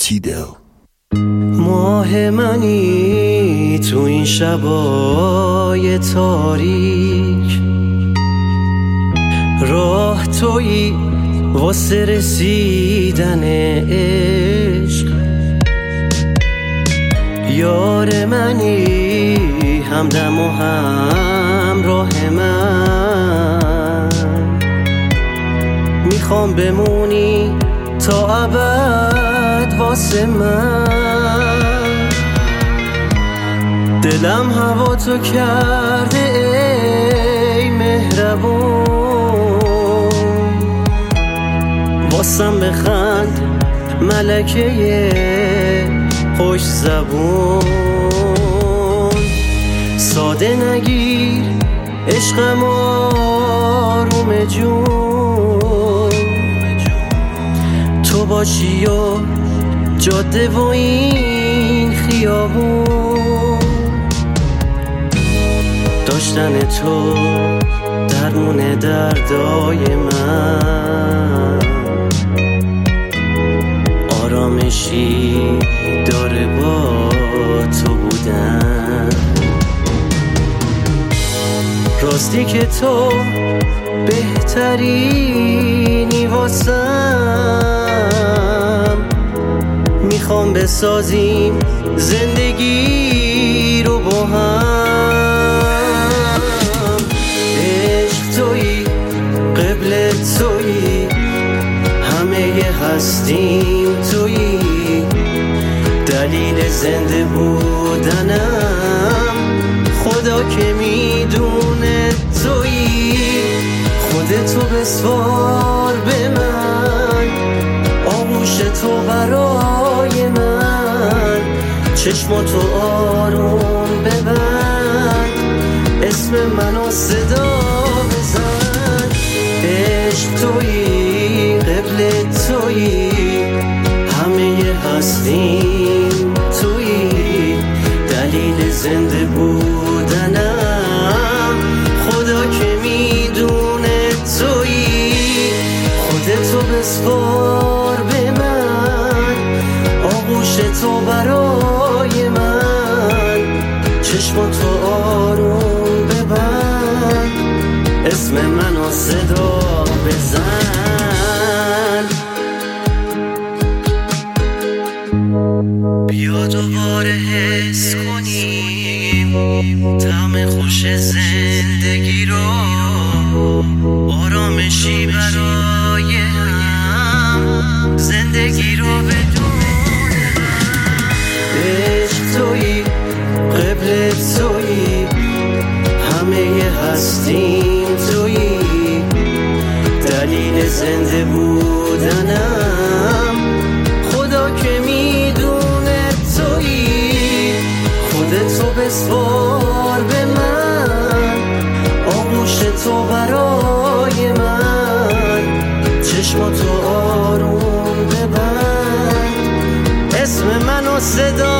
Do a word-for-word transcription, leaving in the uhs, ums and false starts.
تیدل. ماه منی تو این شبای تاریک، راه تویی واسه رسیدن عشق. یار منی همدم و همراه من، میخوام بمونی تا ابد واسه من. دلم هوا تو کرده ای مهربون، واسم بخند ملکه خوش زبون. ساده نگیر عشقم آروم جون، تو باشی و جاده و این خیابون. داشتن تو درمون دردای من، آرامشی داره با تو بودن. راستی که تو بهترینی واسم، میخوام بسازیم زندگی رو با هم. عشق تویی قبل تویی، همه هستیم تویی، دلیل زنده بودنم خدا که میدونه تویی. خودتو بسوار به من، آغوش تو برای من، چشماتو آروم ببند، اسم منو صدا بزن. عشق تویی قبل تویی، همه هستیم تویی، دلیل زنده بودنم خدا که میدونه تویی. خودتو بسپار به من، آغوش تو برای من، چشماتو آروم ببند، اسم منو صدا بزن. بیا دوباره حس کنیم طعم خوش زندگی رو، آرامشی برای هم، زندگی رو بدون عشق تویی قبل تویی، همه هستیم تویی، دلیل زنده بودنم خدا که میدونه تویی. خودتو بسپار به من، آغوش تو برای من، چشماتو آروم ببند، اسم منو صدا